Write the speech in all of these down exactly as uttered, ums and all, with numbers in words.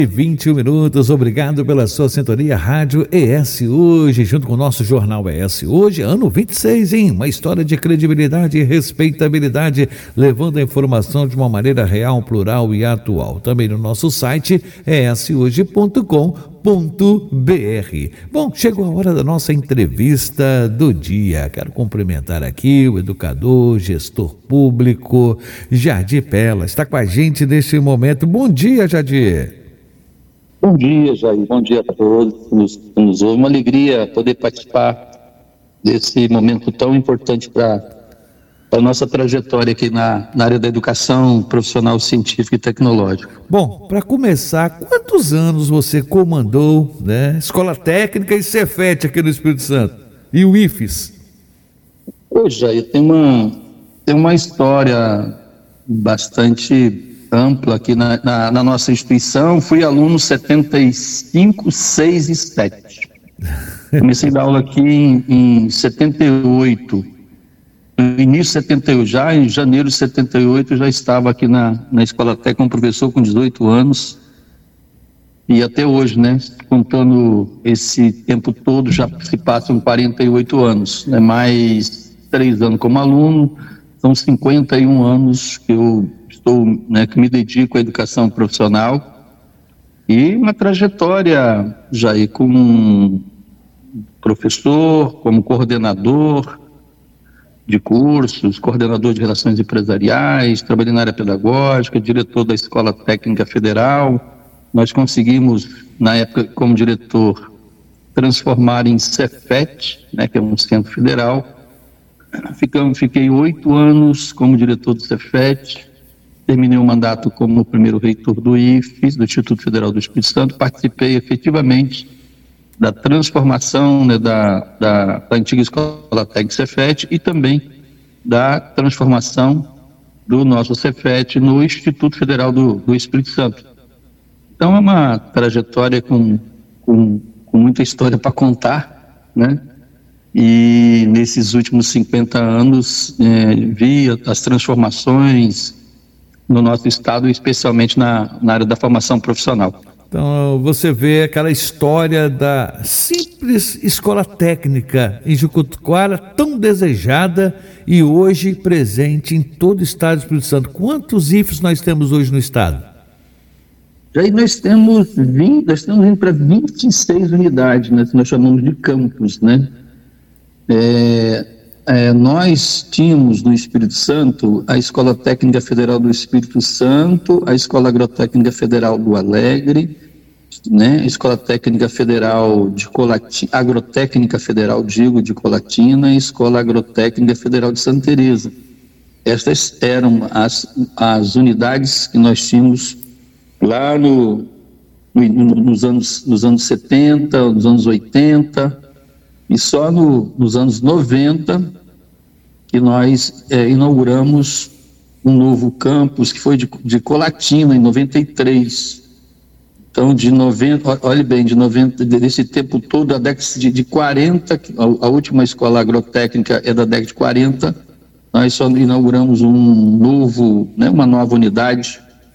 vinte e um minutos, obrigado pela sua sintonia. Rádio E S Hoje, junto com o nosso jornal E S Hoje, ano vinte e seis, hein? Uma história de credibilidade e respeitabilidade, levando a informação de uma maneira real, plural e atual. Também no nosso site e s hoje ponto com ponto b r. Bom, chegou a hora da nossa entrevista do dia. Quero cumprimentar aqui o educador, gestor público, Jadir Pella. Está com a gente neste momento. Bom dia, Jadir. Bom dia, Jair. Bom dia a todos que nos, que nos ouvem. Uma alegria poder participar desse momento tão importante para a nossa trajetória aqui na, na área da educação profissional, científica e tecnológica. Bom, para começar, quantos anos você comandou, né, Escola Técnica e Cefet aqui no Espírito Santo? E o I F E S? Ô, Jair, tem uma, tem uma história bastante ampla aqui na, na, na nossa instituição. Fui aluno setenta e cinco, seis e sete. Comecei a dar aula aqui em, em setenta e oito. No início de setenta e oito, já em janeiro de setenta e oito, já estava aqui na, na Escola Técnica como professor com dezoito anos. E até hoje, né, contando esse tempo todo, já se passam quarenta e oito anos, né, mais três anos como aluno, são cinquenta e um anos que eu estou, né, que me dedico à educação profissional, e uma trajetória já aí como professor, como coordenador de cursos, coordenador de relações empresariais, trabalhei na área pedagógica, diretor da Escola Técnica Federal. Nós conseguimos, na época, como diretor, transformar em Cefet, né, que é um centro federal. Ficamos, fiquei oito anos como diretor do Cefet. Terminei o mandato como primeiro reitor do I F E S, do Instituto Federal do Espírito Santo. Participei efetivamente da transformação, né, da, da, da antiga Escola Técnica Cefet e também da transformação do nosso Cefet no Instituto Federal do, do Espírito Santo. Então é uma trajetória com, com, com muita história para contar, né? E nesses últimos cinquenta anos é, vi as transformações no nosso estado, especialmente na, na área da formação profissional. Então você vê aquela história da simples escola técnica em Jucutuquara, tão desejada e hoje presente em todo o estado do Espírito Santo. Quantos I F E S nós temos hoje no estado? Já aí nós temos vinte, nós estamos indo para vinte e seis unidades, né, que nós chamamos de campus, né? É, é, nós tínhamos no Espírito Santo a Escola Técnica Federal do Espírito Santo, a Escola Agrotécnica Federal do Alegre, né, a Escola Técnica Federal de Colatina, Agrotécnica Federal, digo, de Colatina, e a Escola Agrotécnica Federal de Santa Teresa. Estas eram as, as unidades que nós tínhamos lá no, no, nos, anos, nos anos setenta, nos anos oitenta, e só no, nos anos noventa que nós é, inauguramos um novo campus, que foi de, de Colatina, em noventa e três. Então, de noventa, olhe bem, de noventa, desse tempo todo, a década de, de quarenta, a, a última escola agrotécnica é da década de quarenta, nós só inauguramos um novo, né, uma nova unidade,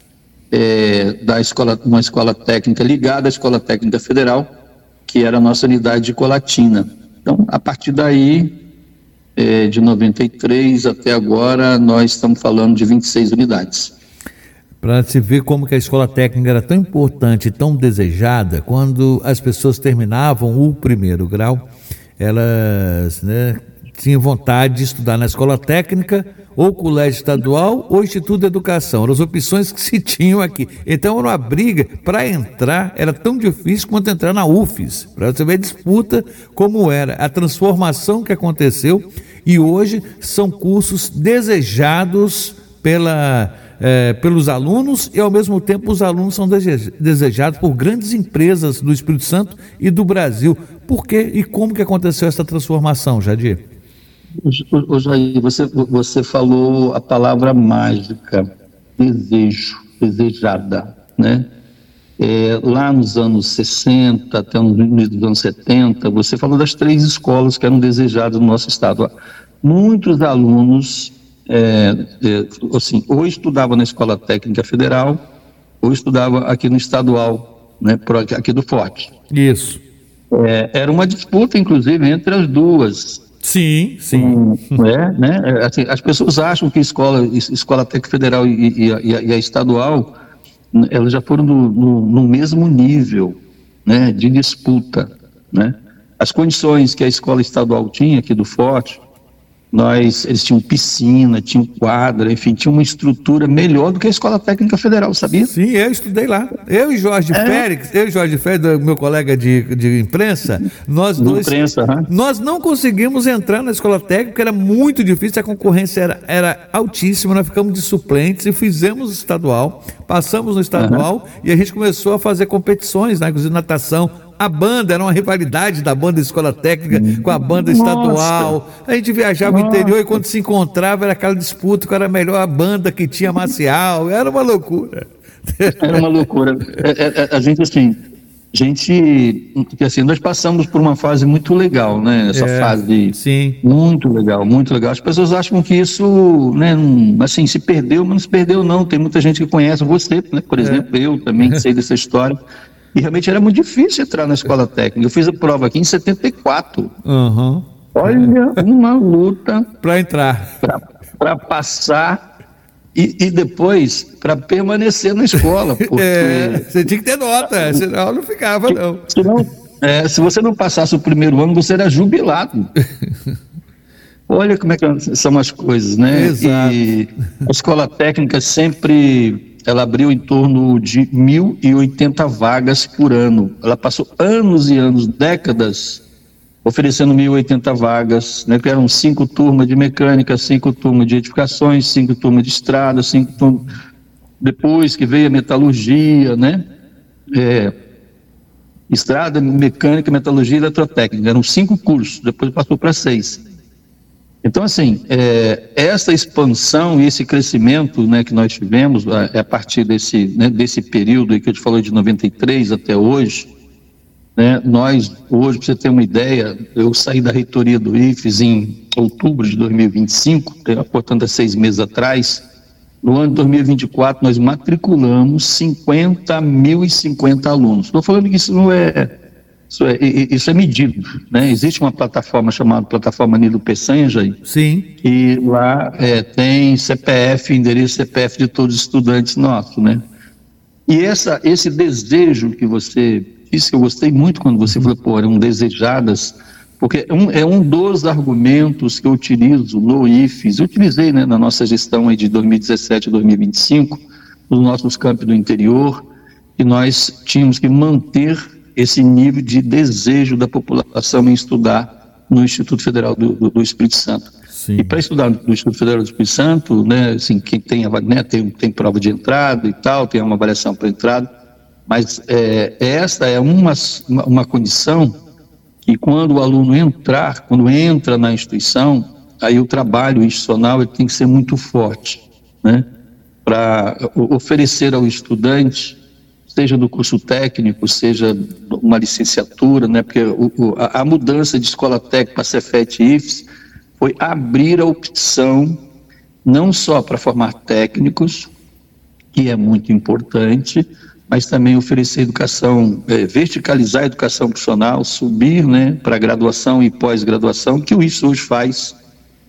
É, da escola, uma escola técnica ligada à Escola Técnica Federal, que era a nossa unidade de Colatina. Então, a partir daí, é, de noventa e três até agora, nós estamos falando de vinte e seis unidades. Para se ver como que a escola técnica era tão importante, tão desejada, quando as pessoas terminavam o primeiro grau, elas, né, tinham vontade de estudar na escola técnica, ou colégio estadual, ou Instituto de Educação. Eram as opções que se tinham aqui. Então era uma briga para entrar, era tão difícil quanto entrar na U F E S. Para você ver a disputa como era, a transformação que aconteceu, e hoje são cursos desejados pela, eh, pelos alunos, e ao mesmo tempo os alunos são desejados por grandes empresas do Espírito Santo e do Brasil. Por quê e como que aconteceu essa transformação, Jadir? Ô, Jair, você, você falou a palavra mágica, desejo, desejada, né? É, lá nos anos sessenta, até no início dos anos setenta, você falou das três escolas que eram desejadas no nosso estado. Muitos alunos, é, é, assim, ou estudavam na Escola Técnica Federal, ou estudavam aqui no estadual. né, por aqui, aqui do Forte. Isso. É, era uma disputa, inclusive, entre as duas. Sim, sim. É, né? Assim, as pessoas acham que escola, escola técnica federal e, e, a, e a estadual, elas já foram no, no, no mesmo nível, né, de disputa, né? As condições que a escola estadual tinha aqui do Forte, nós, eles tinham piscina, tinham quadra, enfim, tinha uma estrutura melhor do que a Escola Técnica Federal, sabia? Sim, eu estudei lá. Eu e Jorge é. Félix, eu e Jorge Félix, meu colega de, de imprensa, nós dois, imprensa, uhum. nós não conseguimos entrar na Escola Técnica, porque era muito difícil, a concorrência era, era altíssima, nós ficamos de suplentes e fizemos o estadual, passamos no estadual uhum. e a gente começou a fazer competições, né, inclusive natação. A banda era uma rivalidade da banda de escola técnica com a banda estadual. Nossa. A gente viajava no interior e quando se encontrava era aquela disputa, qual era a melhor banda que tinha marcial. Era uma loucura. Era uma loucura. É, é, a gente, assim, gente, assim, nós passamos por uma fase muito legal, né? Essa é, fase sim. muito legal, muito legal. As pessoas acham que isso, né, assim, se perdeu, mas não se perdeu não. Tem muita gente que conhece você, né? Por exemplo, é. eu também sei dessa história. E realmente era muito difícil entrar na escola técnica. Eu fiz a prova aqui em setenta e quatro. Uhum. Olha, uma luta para entrar, para passar e, e depois para permanecer na escola. Porque é, você tinha que ter nota, senão não ficava não. Se, não, é, se você não passasse o primeiro ano, você era jubilado. Olha como é que são as coisas, né? Exato. E a escola técnica sempre... ela abriu em torno de mil e oitenta vagas por ano. Ela passou anos e anos, décadas, oferecendo mil e oitenta vagas, né, que eram cinco turmas de mecânica, cinco turmas de edificações, cinco turmas de estrada, cinco turmas... Depois que veio a metalurgia, né? É, estrada, mecânica, metalurgia e eletrotécnica. Eram cinco cursos, depois passou para seis. Então, assim, é, essa expansão e esse crescimento, né, que nós tivemos é a partir desse, né, desse período aí que eu te falei de noventa e três até hoje, né, nós, hoje, para você ter uma ideia, eu saí da reitoria do I F E S em outubro de dois mil e vinte e cinco, portanto, há seis meses atrás. No ano de dois mil e vinte e quatro, nós matriculamos cinquenta mil e cinquenta alunos. Estou falando que isso não é... Isso é, isso é medido, né? Existe uma plataforma chamada Plataforma Nilo Peçanha, Sim. e lá é, tem C P F, endereço C P F de todos os estudantes nossos, né? E essa, esse desejo que você disse, que eu gostei muito quando você falou, pô, eram desejadas, porque é um, é um dos argumentos que eu utilizo no I F E S, eu utilizei, né, na nossa gestão aí de dois mil e dezessete a dois mil e vinte e cinco, nos nossos campos do interior, e nós tínhamos que manter esse nível de desejo da população em estudar no Instituto Federal do, do, do Espírito Santo. Sim. E para estudar no Instituto Federal do Espírito Santo, né, assim, quem tem, né, tem, tem prova de entrada e tal, tem uma avaliação para entrada, mas é, esta é uma, uma, uma condição que quando o aluno entrar, quando entra na instituição, aí o trabalho institucional ele tem que ser muito forte, né, para oferecer ao estudante, seja do curso técnico, seja uma licenciatura, né? Porque o, o, a, a mudança de escola técnica para Cefet e I F E S foi abrir a opção não só para formar técnicos, que é muito importante, mas também oferecer educação, é, verticalizar a educação profissional, subir, né, para graduação e pós-graduação, que o I F E S hoje faz,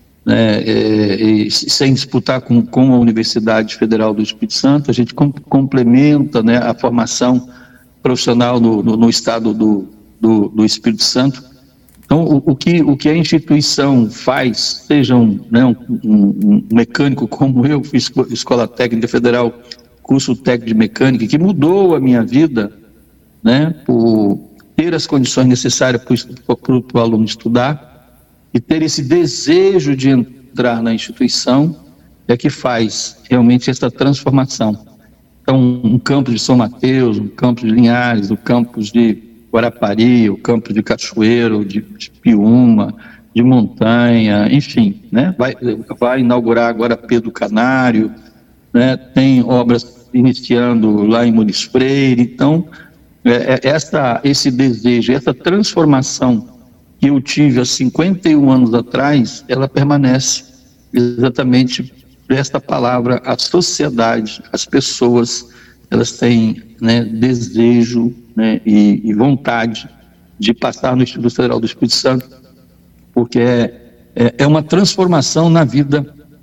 né, é, é, sem disputar com, com a Universidade Federal do Espírito Santo. A gente com, complementa, né, a formação profissional no, no, no estado do, do, do Espírito Santo. Então, o, o, que, o que a instituição faz, seja um, né, um, um mecânico como eu, fiz Escola Técnica Federal, curso técnico de mecânica, que mudou a minha vida, né, por ter as condições necessárias para o aluno estudar, e ter esse desejo de entrar na instituição é que faz realmente essa transformação. Então, um campus de São Mateus, um campus de Linhares, o campus de Guarapari, o campus de Cachoeiro, de, de Piúma, de Montanha, enfim, né? vai, vai inaugurar agora Pedro Canário, né? Tem obras iniciando lá em Muniz Freire. Então, é, é essa, esse desejo, essa transformação que eu tive há cinquenta e um anos atrás, ela permanece exatamente por esta palavra, a sociedade, as pessoas elas têm, né, desejo, né, e, e vontade de passar no Instituto Federal do Espírito Santo, porque é, é, é uma transformação na vida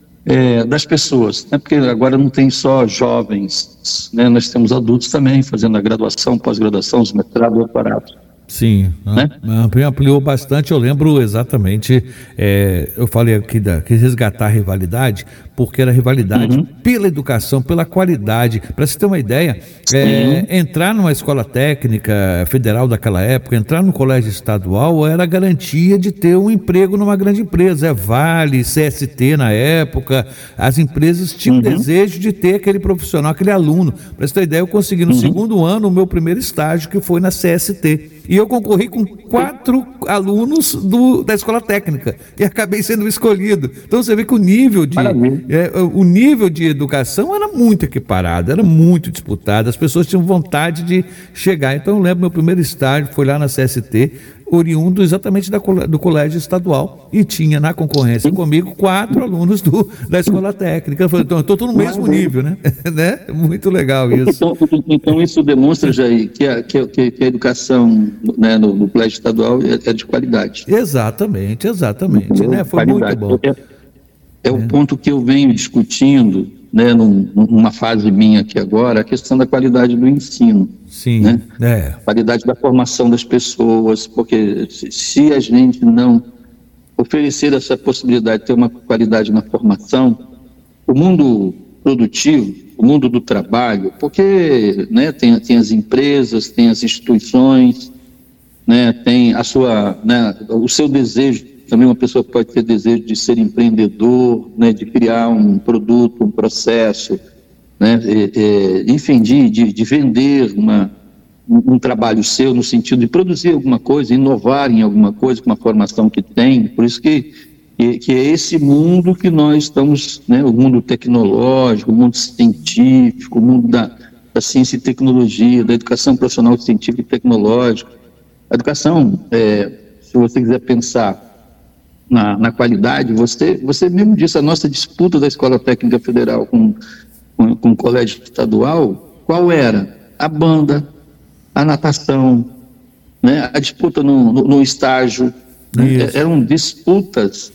é, das pessoas, né, porque agora não tem só jovens, né, nós temos adultos também fazendo a graduação, pós-graduação, os mestrados, doutorados. Sim, né? Ampliou bastante. Eu lembro exatamente, é, eu falei aqui da, que resgatar a rivalidade, porque era rivalidade, uhum, pela educação, pela qualidade. Para você ter uma ideia, é, entrar numa escola técnica federal daquela época, entrar no colégio estadual era garantia de ter um emprego numa grande empresa. É Vale, C S T na época, as empresas tinham, uhum, desejo de ter aquele profissional, aquele aluno. Para você ter uma ideia, eu consegui no, uhum, segundo ano o meu primeiro estágio, que foi na C S T. E eu concorri com quatro alunos do, da escola técnica e acabei sendo escolhido. Então você vê que o nível de, é, o nível de educação era muito equiparado, era muito disputado, as pessoas tinham vontade de chegar. Então eu lembro, meu primeiro estágio foi lá na C S T, oriundo exatamente da, do colégio estadual, e tinha na concorrência comigo quatro alunos do, da escola técnica. Eu falei, então eu estou no mesmo nível, né? né? Muito legal isso. Então, então isso demonstra, Jair, que a, que, que a educação, né, no, no colégio estadual é, é de qualidade. Exatamente, exatamente. Né? Foi qualidade. muito bom. É, é o ponto que eu venho discutindo, né, num, numa fase minha aqui agora, a questão da qualidade do ensino. Sim, né? é. Qualidade da formação das pessoas, porque se, se a gente não oferecer essa possibilidade de ter uma qualidade na formação, o mundo produtivo, o mundo do trabalho, porque, né, tem, tem as empresas, tem as instituições, né, tem a sua, né, o seu desejo. Também uma pessoa pode ter desejo de ser empreendedor, né, de criar um produto, um processo, né, é, é, enfim, de, de, de vender uma, um, um trabalho seu no sentido de produzir alguma coisa, inovar em alguma coisa com uma formação que tem. Por isso que, que, que é esse mundo que nós estamos, né, o mundo tecnológico, o mundo científico, o mundo da, da ciência e tecnologia, da educação profissional científica e tecnológica. A educação, é, se você quiser pensar Na, na qualidade, você, você mesmo disse, a nossa disputa da Escola Técnica Federal com, com, com o Colégio Estadual, qual era? A banda, a natação, né? A disputa no, no, no estágio, né? Eram disputas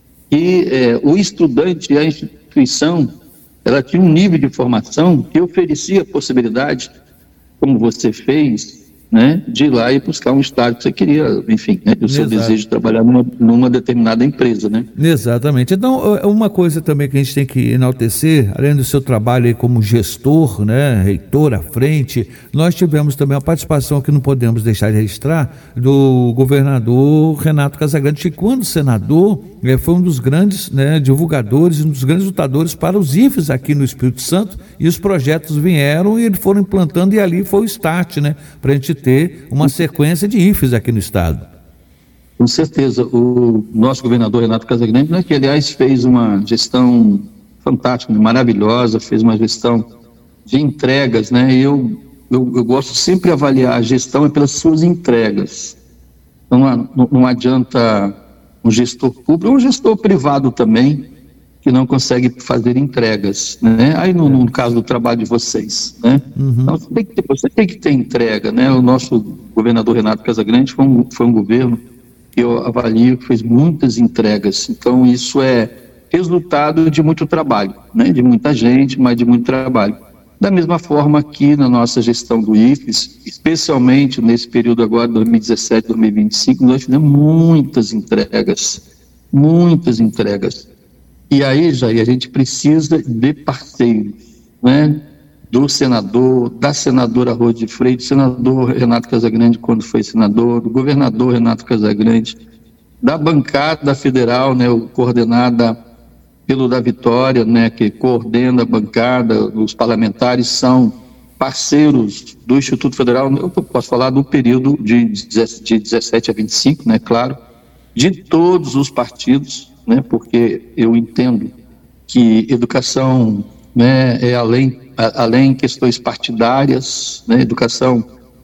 que é, o estudante e a instituição, ela tinha um nível de formação que oferecia a possibilidade, como você fez, né, de ir lá e buscar um estágio que você queria, enfim, né, o seu Exato. desejo de trabalhar numa, numa determinada empresa, né? Exatamente. Então, uma coisa também que a gente tem que enaltecer, além do seu trabalho aí como gestor, né, reitor à frente, nós tivemos também a participação, que não podemos deixar de registrar, do governador Renato Casagrande, que quando senador, é, foi um dos grandes, né, divulgadores, um dos grandes lutadores para os I F Es aqui no Espírito Santo, e os projetos vieram e eles foram implantando, e ali foi o start, né, para a gente ter uma sequência de I F Es aqui no estado. Com certeza. O nosso governador Renato Casagrande, né, que aliás fez uma gestão fantástica, maravilhosa, fez uma gestão de entregas, né, e eu, eu, eu gosto sempre de avaliar a gestão pelas suas entregas. Então não, não adianta um gestor público, ou um gestor privado também, que não consegue fazer entregas, né? Aí no, no caso do trabalho de vocês, né? Uhum. Então você tem, que ter, você tem que ter entrega, né? O nosso governador Renato Casagrande foi um, foi um governo que eu avalio que fez muitas entregas. Então isso é resultado de muito trabalho, né? De muita gente, mas de muito trabalho. Da mesma forma aqui na nossa gestão do I F E S, especialmente nesse período agora, dois mil e dezessete, dois mil e vinte e cinco, nós fizemos muitas entregas, muitas entregas. E aí, Jair, a gente precisa de parceiros, né? Do senador, da senadora Rose de Freitas, do senador Renato Casagrande quando foi senador, do governador Renato Casagrande, da bancada federal, né, coordenada pelo da Vitória, né, que coordena a bancada, os parlamentares são parceiros do Instituto Federal, eu posso falar do período de dezessete a vinte e cinco, né, claro, de todos os partidos, né, porque eu entendo que educação, né, é além, a, além questões partidárias, né, educação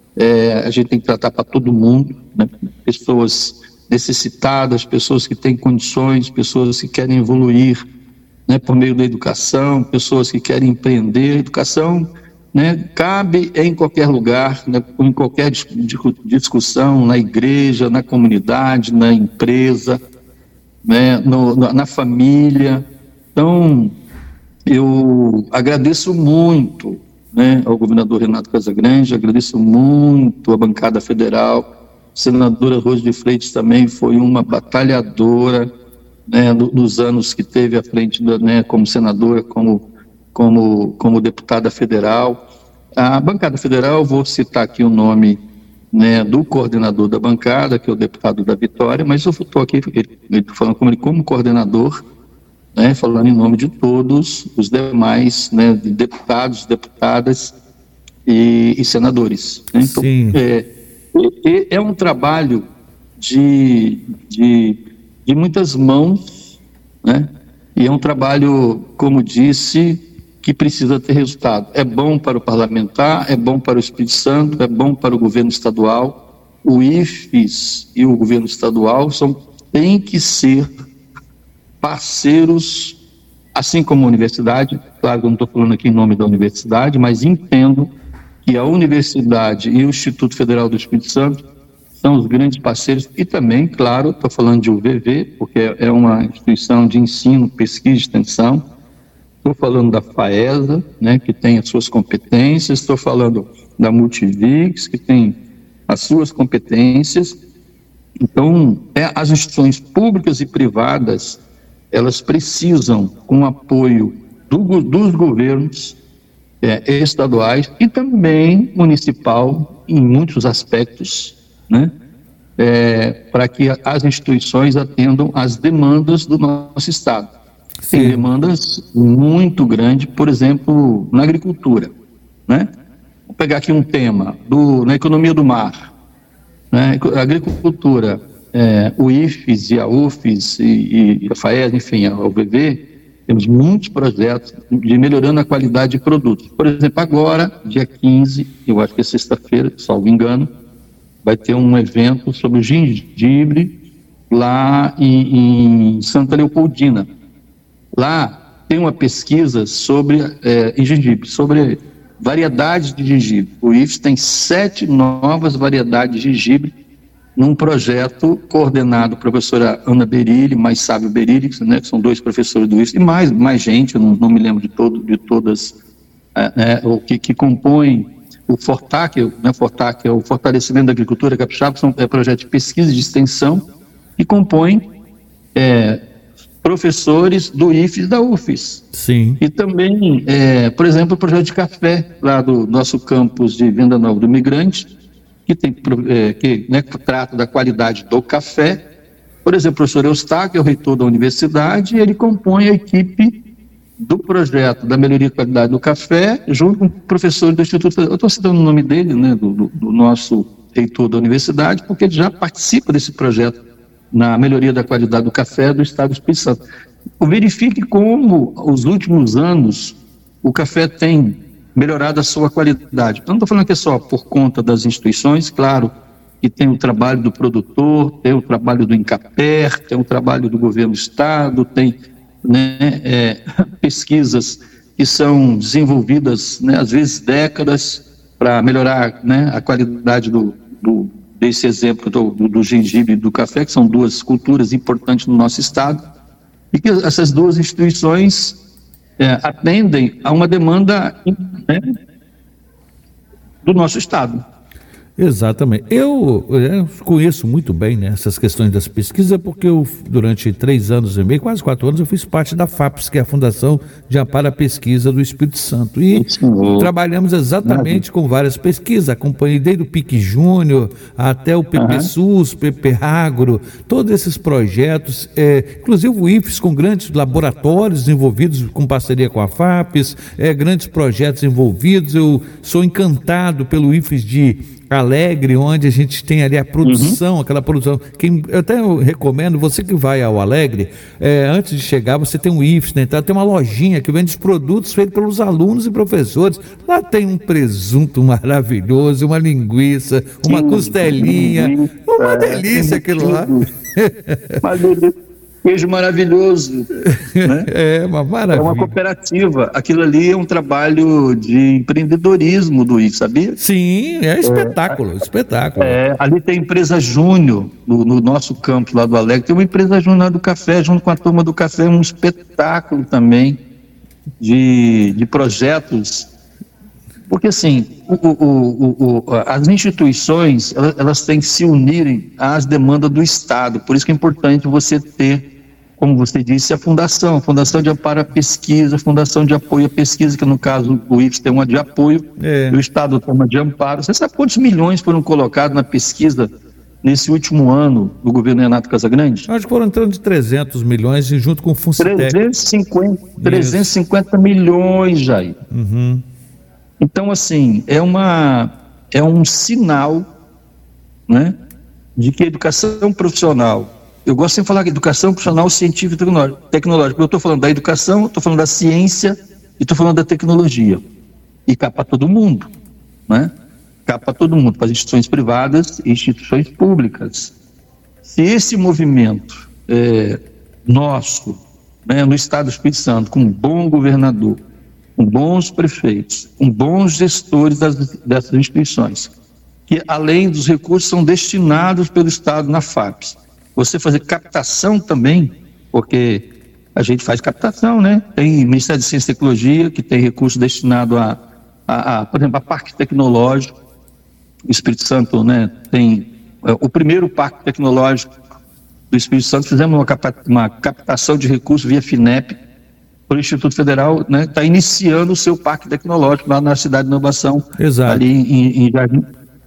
é, a gente tem que tratar para todo mundo, né, pessoas necessitadas, pessoas que têm condições, pessoas que querem evoluir, né, por meio da educação, pessoas que querem empreender. A educação né, cabe em qualquer lugar, né, em qualquer dis- discussão, na igreja, na comunidade, na empresa, né, no, na, na família. Então, eu agradeço muito, né, ao governador Renato Casagrande, agradeço muito à bancada federal. A senadora Rose de Freitas também foi uma batalhadora, né, no, nos anos que teve à frente, da, né, como senadora, como, como, como deputada federal. A bancada federal, vou citar aqui o nome, né, do coordenador da bancada, que é o deputado da Vitória, mas eu estou aqui ele, ele, falando como, ele, como coordenador, né, falando em nome de todos os demais, né, deputados, deputadas e, e senadores. Né? Então, é, é, é um trabalho de, de, de muitas mãos, né? E é um trabalho, como disse, que precisa ter resultado. É bom para o parlamentar, é bom para o Espírito Santo, é bom para o governo estadual. O I F E S e o governo estadual são, têm que ser parceiros, assim como a universidade. Claro que eu não estou falando aqui em nome da universidade, mas entendo que a universidade e o Instituto Federal do Espírito Santo são os grandes parceiros, e também, claro, estou falando de U V V, porque é uma instituição de ensino, pesquisa e extensão. Estou falando da FAESA, né, que tem as suas competências, estou falando da Multivix, que tem as suas competências. Então, é, as instituições públicas e privadas, elas precisam, com o apoio do, dos governos é, estaduais e também municipal, em muitos aspectos, né, é, para que as instituições atendam às demandas do nosso Estado. Sim. Tem demandas muito grandes, por exemplo, na agricultura, né? Vou pegar aqui um tema, do, na economia do mar, né? A agricultura, é, o I F E S e a U F E S e, e a FAESA, enfim, a U V V, temos muitos projetos de melhorando a qualidade de produtos. Por exemplo, agora, dia quinze, eu acho que é sexta-feira, salvo engano, vai ter um evento sobre o gengibre lá em, em Santa Leopoldina. Lá tem uma pesquisa sobre é, em gengibre, sobre variedades de gengibre. O I F E S tem sete novas variedades de gengibre num projeto coordenado pela professora Ana Berilli, mais Sábio Berilli, né, que são dois professores do I F E S, e mais, mais gente, eu não, não me lembro de, todo, de todas, é, é, o que, que compõem o FORTAC, né, FORTAC é o Fortalecimento da Agricultura Capixaba, são é, projetos de pesquisa e de extensão, e compõem é, professores do I F E S e da U F E S. Sim. E também, é, por exemplo, o projeto de café, lá do nosso campus de Venda Nova do Imigrante, que, tem, é, que né, trata da qualidade do café. Por exemplo, o professor Eustáquio, é o reitor da universidade, e ele compõe a equipe do projeto da melhoria da qualidade do café, junto com o professor do Instituto. Eu estou citando o nome dele, né, do, do, do nosso reitor da universidade, porque ele já participa desse projeto na melhoria da qualidade do café do Estado do Espírito Santo. Verifique como, os últimos anos, o café tem melhorado a sua qualidade. Eu não estou falando aqui só por conta das instituições, claro que tem o trabalho do produtor, tem o trabalho do Incaper, tem o trabalho do governo do Estado, tem, né, é, pesquisas que são desenvolvidas, né, às vezes décadas, para melhorar, né, a qualidade do, do desse exemplo do, do, do gengibre e do café, que são duas culturas importantes no nosso Estado, e que essas duas instituições é, atendem a uma demanda, né, do nosso Estado. Exatamente. Eu, eu conheço muito bem, né, essas questões das pesquisas, porque eu, durante três anos e meio, quase quatro anos, eu fiz parte da FAPES, que é a Fundação de Amparo à Pesquisa do Espírito Santo. E Sim. trabalhamos exatamente com várias pesquisas, acompanhei desde o P I C Júnior até o P P SUS, uhum. P P Agro, todos esses projetos, é, inclusive o I F E S com grandes laboratórios envolvidos com parceria com a FAPES, é, grandes projetos envolvidos. Eu sou encantado pelo I F E S de Alegre, onde a gente tem ali a produção, uhum. aquela produção. Quem, eu até recomendo, você que vai ao Alegre, é, antes de chegar, você tem um I F E S, né? Então, tem uma lojinha que vende os produtos feitos pelos alunos e professores. Lá tem um presunto maravilhoso, uma linguiça, uma costelinha, uma delícia aquilo lá. queijo maravilhoso, né? É uma maravilha. É uma cooperativa. Aquilo ali é um trabalho de empreendedorismo do I F, sabia? Sim, é espetáculo, é, espetáculo. É, ali tem a empresa Júnior, no, no nosso campo lá do Alegre, tem uma empresa Júnior do café, junto com a turma do café, um espetáculo também de, de projetos. Porque assim, o, o, o, o, as instituições, elas, elas têm que se unirem às demandas do Estado. Por isso que é importante você ter, como você disse, a fundação, a Fundação de Amparo à Pesquisa, a Fundação de Apoio à Pesquisa, que no caso o I F tem uma de apoio, é. e o Estado tem uma de amparo. Você sabe quantos milhões foram colocados na pesquisa nesse último ano do governo Renato Casagrande? Acho que foram entrando de trezentos milhões e junto com o Funcitec. trezentos e cinquenta, trezentos e cinquenta milhões, Jair. Uhum. Então, assim, é, uma, é um sinal, né, de que a educação profissional, eu gosto de falar que educação profissional científica e tecnológica, eu estou falando da educação, estou falando da ciência e estou falando da tecnologia. E cá para todo mundo, né? Cá para todo mundo, para as instituições privadas e instituições públicas. Se esse movimento é, nosso, né, no Estado do Espírito Santo, com um bom governador, com bons prefeitos, com bons gestores das, dessas instituições, que além dos recursos são destinados pelo Estado na FAPES, você fazer captação também, porque a gente faz captação, né? Tem Ministério de Ciência e Tecnologia, que tem recurso destinado a, a, a por exemplo, a Parque Tecnológico. O Espírito Santo, né, tem é, o primeiro Parque Tecnológico do Espírito Santo, fizemos uma, capa, uma captação de recursos via FINEP, o Instituto Federal está, né, iniciando o seu parque tecnológico lá na Cidade de Inovação. Exato. Ali em, em Jardim.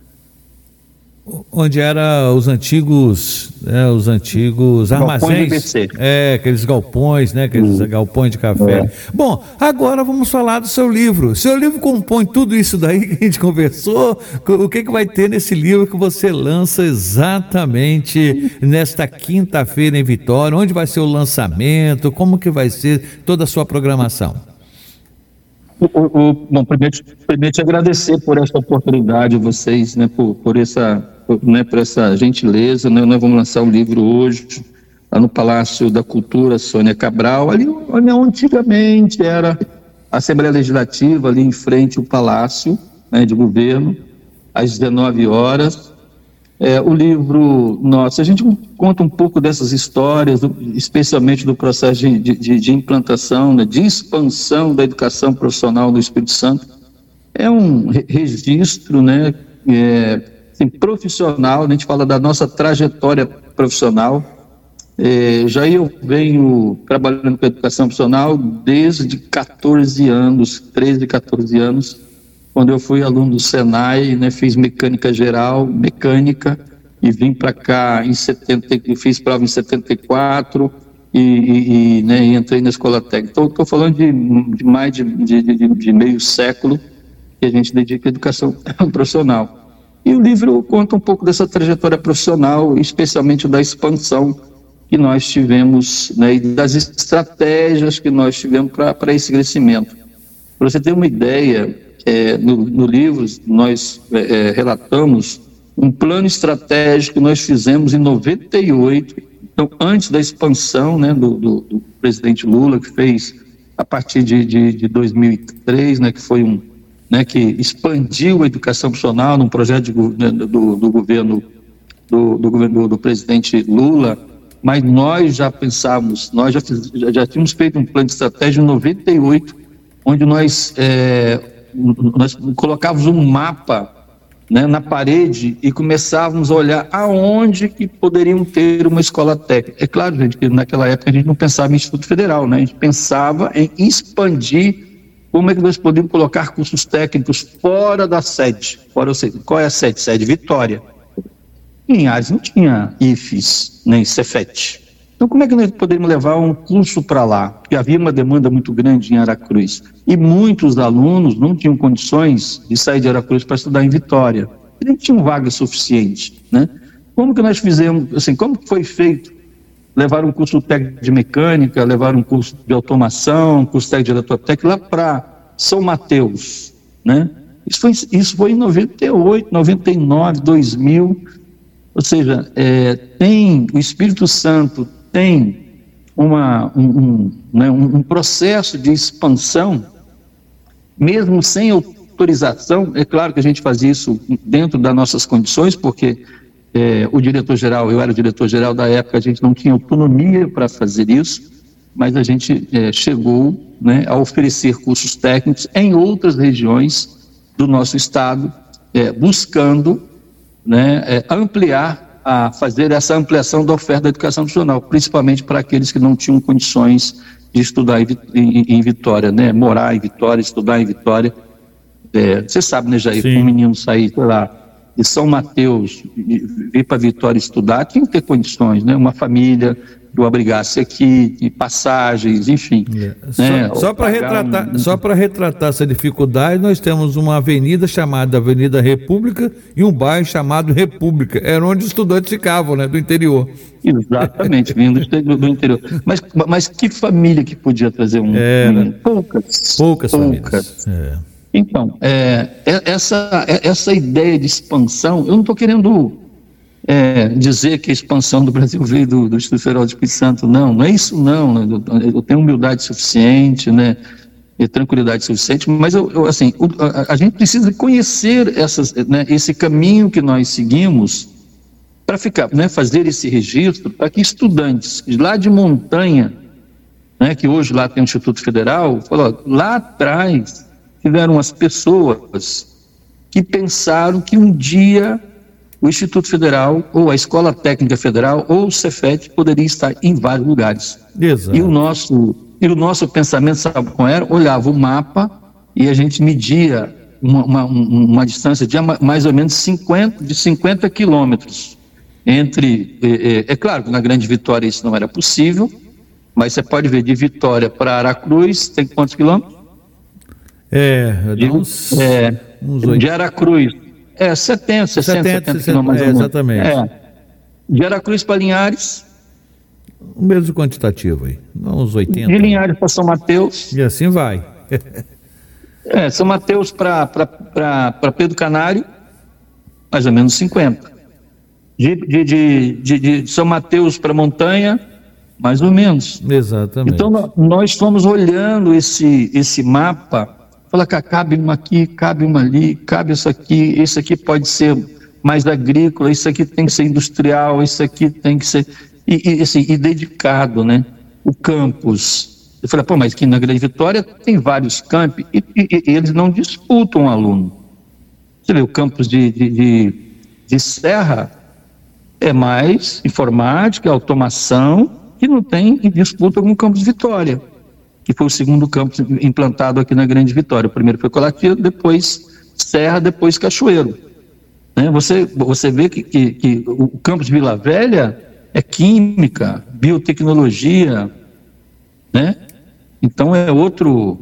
Onde eram os antigos, né, os antigos armazéns, é, aqueles galpões, né, aqueles uhum. galpões de café. É. Bom, agora vamos falar do seu livro. Seu livro compõe tudo isso daí que a gente conversou. O que que vai ter nesse livro que você lança exatamente nesta quinta-feira em Vitória? Onde vai ser o lançamento? Como que vai ser toda a sua programação? O, o, bom, primeiro, primeiro te agradecer por essa oportunidade, vocês, né, por, por essa Por, né, por essa gentileza, né, nós vamos lançar o livro hoje, lá no Palácio da Cultura, Sônia Cabral, ali onde antigamente era a Assembleia Legislativa, ali em frente ao Palácio, né, de Governo, às dezenove horas. É, o livro, nossa, a gente conta um pouco dessas histórias, do, especialmente do processo de, de, de implantação, né, de expansão da educação profissional do Espírito Santo. É um re- registro, né, é, assim, profissional, a gente fala da nossa trajetória profissional. É, já eu venho trabalhando com educação profissional desde catorze anos, treze, catorze anos, quando eu fui aluno do Senai, né, fiz mecânica geral, mecânica, e vim para cá em setenta, fiz prova em setenta e quatro e, e, e, né, e entrei na escola técnica. Então, estou falando de, de mais de, de, de, de meio século que a gente dedica à educação profissional. E o livro conta um pouco dessa trajetória profissional, especialmente da expansão que nós tivemos, né, e das estratégias que nós tivemos para esse crescimento. Para você ter uma ideia, é, no, no livro nós é, relatamos um plano estratégico que nós fizemos em noventa e oito, então antes da expansão, né, do, do, do presidente Lula, que fez a partir de, de, de dois mil e três, né, que foi um, né, que expandiu a educação profissional num projeto de, né, do, do governo do, do governo do, do presidente Lula, mas nós já pensávamos, nós já, fiz, já, já tínhamos feito um plano de estratégia em noventa e oito, onde nós, é, nós colocávamos um mapa, né, na parede e começávamos a olhar aonde que poderiam ter uma escola técnica. É claro, gente, que naquela época a gente não pensava em Instituto Federal, né? A gente pensava em expandir como é que nós podemos colocar cursos técnicos fora da sede. Fora, qual é a sede? Sede Vitória. Em Ares não tinha I F E S, nem Cefet. Então, como é que nós poderíamos levar um curso para lá? Porque havia uma demanda muito grande em Aracruz. E muitos alunos não tinham condições de sair de Aracruz para estudar em Vitória. E nem tinham vaga suficiente, né? Como que nós fizemos, assim, como que foi feito? Levar um curso técnico de mecânica, levar um curso de automação, um curso técnico de eletrotécnica lá para São Mateus, né? Isso foi, isso foi em noventa e oito, noventa e nove, dois mil. Ou seja, é, tem o Espírito Santo tem uma, um, um, né, um, um processo de expansão, mesmo sem autorização. É claro que a gente fazia isso dentro das nossas condições, porque é, o diretor-geral, eu era o diretor-geral da época, a gente não tinha autonomia para fazer isso, mas a gente é, chegou, né, a oferecer cursos técnicos em outras regiões do nosso estado, é, buscando, né, é, ampliar, a fazer essa ampliação da oferta da educação profissional, principalmente para aqueles que não tinham condições de estudar em, em, em Vitória, né, morar em Vitória, estudar em Vitória. É, você sabe, né, Jair, que um menino sair, sei lá, de São Mateus, vir para Vitória estudar, tinha que ter condições, né, uma família que o abrigasse aqui, de passagens, enfim. É. Né? Só, só para retratar, um... só para retratar essa dificuldade, nós temos uma avenida chamada Avenida República e um bairro chamado República. Era onde os estudantes ficavam, né, do interior. Exatamente, vindo do interior. Mas, mas que família que podia trazer um... um poucas. Poucas, poucas famílias. É. Então, é, essa, essa ideia de expansão, eu não estou querendo... É, dizer que a expansão do Brasil veio do, do Instituto Federal do Espírito Santo, não, não é isso não, né? eu, eu tenho humildade suficiente, né, e tranquilidade suficiente, mas eu, eu, assim, o, a, a gente precisa conhecer essas, né, esse caminho que nós seguimos para ficar, né, fazer esse registro, para que estudantes lá de Montanha, né, que hoje lá tem o Instituto Federal, falou, lá atrás tiveram as pessoas que pensaram que um dia o Instituto Federal, ou a Escola Técnica Federal, ou o Cefet poderia estar em vários lugares. Exato. E o nosso, e o nosso pensamento, sabe qual era? Olhava o mapa e a gente media uma, uma, uma distância de mais ou menos cinquenta, de cinquenta quilômetros entre... É, é, é claro que na Grande Vitória isso não era possível, mas você pode ver de Vitória para Aracruz, tem quantos quilômetros? É, de, uns, é, uns de Aracruz. É, setenta, sessenta, setenta quilômetros. É, exatamente. É. De Aracruz para Linhares. O mesmo quantitativo aí, uns oitenta. De Linhares para São Mateus. E assim vai. é, São Mateus para Pedro Canário, mais ou menos cinquenta. De, de, de, de, de São Mateus para Montanha, mais ou menos. Exatamente. Então, nós fomos olhando esse, esse mapa. Fala que cabe uma aqui, cabe uma ali, cabe isso aqui, isso aqui pode ser mais agrícola, isso aqui tem que ser industrial, isso aqui tem que ser... E, e, assim, e dedicado, né? O campus. Eu falei, pô, mas aqui na Grande Vitória tem vários campi e, e, e eles não disputam o aluno. Você vê, o campus de, de, de, de Serra é mais informática, automação, que não tem em disputa com o campus de Vitória, que foi o segundo campus implantado aqui na Grande Vitória. O primeiro foi Colatina, depois Serra, depois Cachoeiro. Né? Você, você vê que, que, que o campus de Vila Velha é química, biotecnologia, né? Então é outro,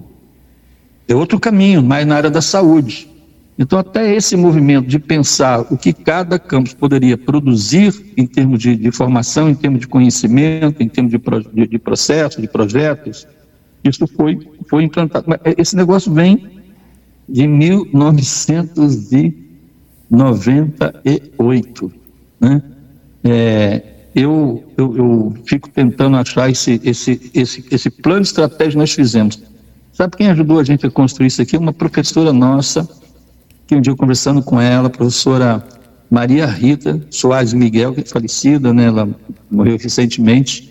é outro caminho, mais na área da saúde. Então até esse movimento de pensar o que cada campus poderia produzir em termos de, de formação, em termos de conhecimento, em termos de, de, de processo, de projetos, isso foi, foi implantado. Mas esse negócio vem de mil novecentos e noventa e oito, né? É, eu, eu, eu fico tentando achar esse, esse, esse, esse plano estratégico que nós fizemos. Sabe quem ajudou a gente a construir isso aqui? Uma professora nossa, que um dia eu conversando com ela, a professora Maria Rita Soares Miguel, que é falecida, né? Ela morreu recentemente.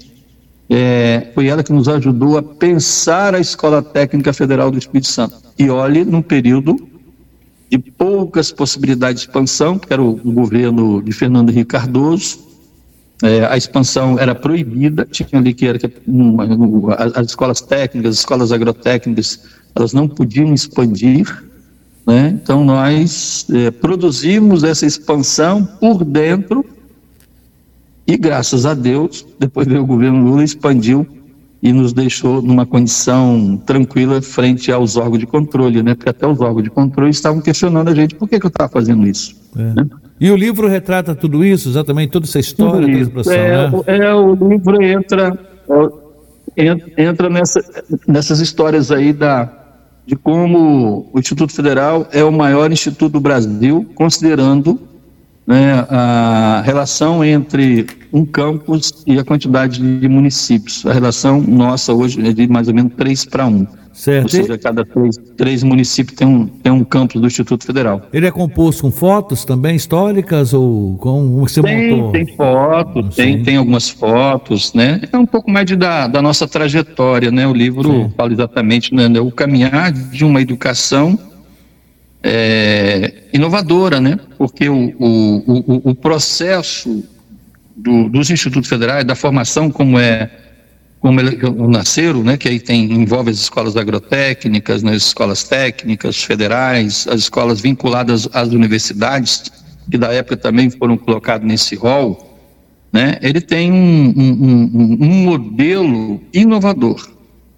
É, foi ela que nos ajudou a pensar a Escola Técnica Federal do Espírito Santo. E olhe, num período de poucas possibilidades de expansão, que era o, o governo de Fernando Henrique Cardoso, é, a expansão era proibida, tinha ali que era que uma, uma, as escolas técnicas, as escolas agrotécnicas, elas não podiam expandir, né? Então nós é, produzimos essa expansão por dentro. E graças a Deus, depois veio o governo Lula, expandiu e nos deixou numa condição tranquila frente aos órgãos de controle, né? Porque até os órgãos de controle estavam questionando a gente por que, que eu estava fazendo isso. É. Né? E o livro retrata tudo isso, exatamente, toda essa história da expansão, é, né? É, o livro entra, entra nessa, nessas histórias aí da, de como o Instituto Federal é o maior instituto do Brasil, considerando, né, a relação entre um campus e a quantidade de municípios. A relação nossa hoje é de mais ou menos três para um. Certo. Ou seja, cada três, três municípios tem um, tem um campus do Instituto Federal. Ele é composto com fotos também históricas ou com você tem, montou? Tem fotos, tem, tem algumas fotos, né? É um pouco mais de, da, da nossa trajetória, né? O livro Sim. fala exatamente, né, o caminhar de uma educação é, inovadora, né? Porque o, o, o, o processo do, dos institutos federais, da formação como é como nasceram, né, que aí tem, envolve as escolas agrotécnicas, né, as escolas técnicas federais, as escolas vinculadas às universidades, que da época também foram colocadas nesse rol, né, ele tem um, um, um, um modelo inovador.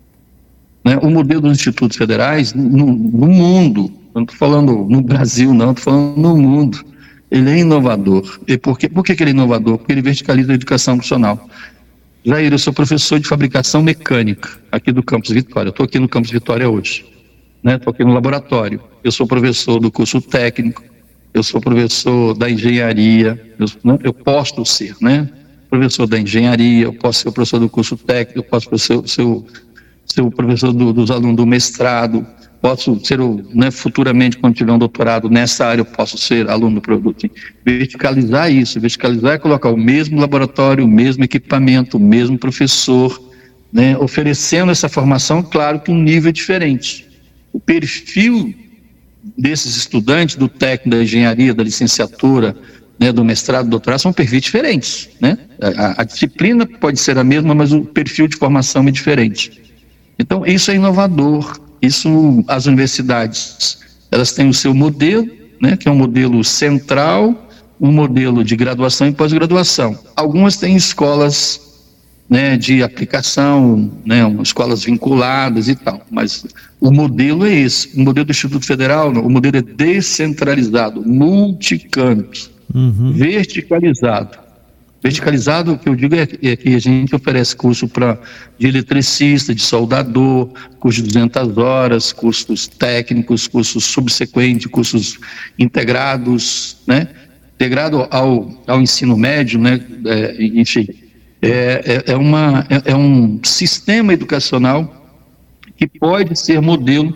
Né, o modelo dos institutos federais no, no mundo, não estou falando no Brasil não, estou falando no mundo, ele é inovador. E por, que, por que ele é inovador? Porque ele verticaliza a educação profissional. Jair, eu sou professor de fabricação mecânica aqui do Campus Vitória. Eu estou aqui no Campus Vitória hoje, né? Estou aqui no laboratório. Eu sou professor do curso técnico, eu sou professor da engenharia, eu, né? eu posso ser, né? Professor da engenharia, eu posso ser o professor do curso técnico, eu posso ser, ser, ser o professor do, dos alunos do mestrado, posso ser, o, né, futuramente, quando tiver um doutorado nessa área, eu posso ser aluno do produto. Verticalizar isso, verticalizar é colocar o mesmo laboratório, o mesmo equipamento, o mesmo professor, né, oferecendo essa formação, claro que um nível é diferente. O perfil desses estudantes, do técnico, da engenharia, da licenciatura, né, do mestrado, do doutorado, são perfis diferentes, né? A, a disciplina pode ser a mesma, mas o perfil de formação é diferente. Então, isso é inovador. Isso, as universidades, elas têm o seu modelo, né, que é um modelo central, um modelo de graduação e pós-graduação. Algumas têm escolas, né, de aplicação, né, escolas vinculadas e tal, mas o modelo é esse. O modelo do Instituto Federal, não, o modelo é descentralizado, multicampus, uhum. verticalizado. Verticalizado, o que eu digo é que a gente oferece curso pra, de eletricista, de soldador, curso de duzentas horas, cursos técnicos, cursos subsequentes, cursos integrados, né? Integrado ao, ao ensino médio, né? É, enfim, é, é, é, uma, é, é um sistema educacional que pode ser modelo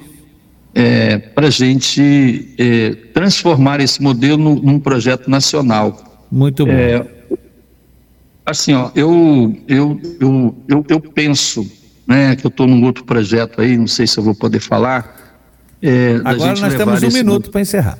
é, para a gente é, transformar esse modelo num, num projeto nacional. Muito bom. É, Assim, ó, eu, eu, eu, eu, eu penso, né, que eu estou num outro projeto aí, não sei se eu vou poder falar. É, Agora nós temos um minuto para encerrar.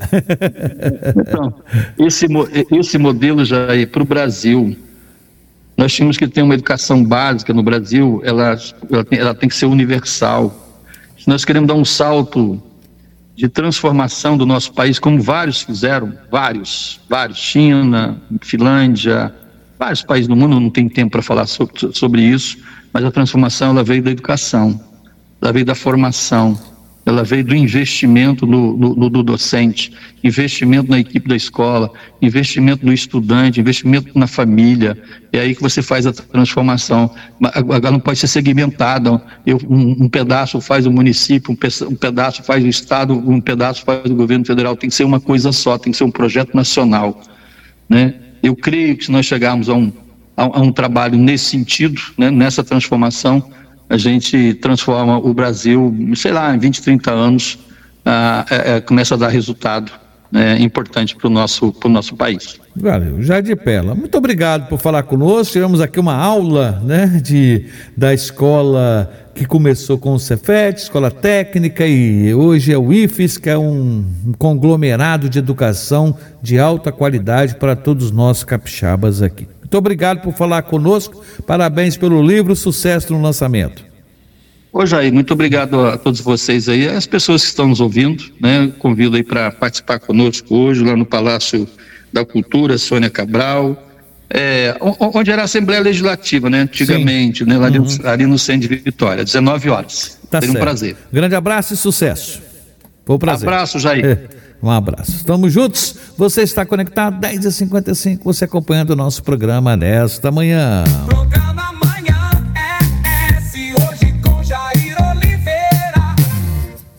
Então, esse, esse modelo já é para o Brasil. Nós tínhamos que ter uma educação básica no Brasil, ela, ela, tem, ela tem que ser universal. Se nós queremos dar um salto de transformação do nosso país, como vários fizeram, vários, vários, China, Finlândia, vários países do mundo, não tem tempo para falar sobre, sobre isso, mas a transformação ela veio da educação, ela veio da formação, ela veio do investimento no, no, no docente, investimento na equipe da escola, investimento no estudante, investimento na família. É aí que você faz a transformação. Agora não pode ser segmentada. Eu, um, um pedaço faz o município, um, pe um pedaço faz o estado, um pedaço faz o governo federal. Tem que ser uma coisa só, tem que ser um projeto nacional, né? Eu creio que se nós chegarmos a um, a, a um trabalho nesse sentido, né, nessa transformação, a gente transforma o Brasil, sei lá, em vinte, trinta anos, ah, é, é, começa a dar resultado é, importante para o nosso, pro nosso país. Valeu, Jadir Pella, muito obrigado por falar conosco. Tivemos aqui uma aula, né, de, da escola que começou com o Cefet, escola técnica, e hoje é o I F E S, que é um, um conglomerado de educação de alta qualidade para todos nós capixabas aqui. Muito obrigado por falar conosco, parabéns pelo livro, sucesso no lançamento. Ô Jair, muito obrigado a todos vocês aí, as pessoas que estão nos ouvindo, né, convido aí para participar conosco hoje lá no Palácio da Cultura, Sônia Cabral, é, onde era a Assembleia Legislativa, né, antigamente, né, lá uhum. ali, ali no Centro de Vitória, dezenove horas. Tá Seria certo. um prazer. Grande abraço e sucesso. Foi um prazer. Abraço, Jair. É, um abraço. Estamos juntos. Você está conectado, dez e cinquenta e cinco, você acompanhando o nosso programa nesta manhã.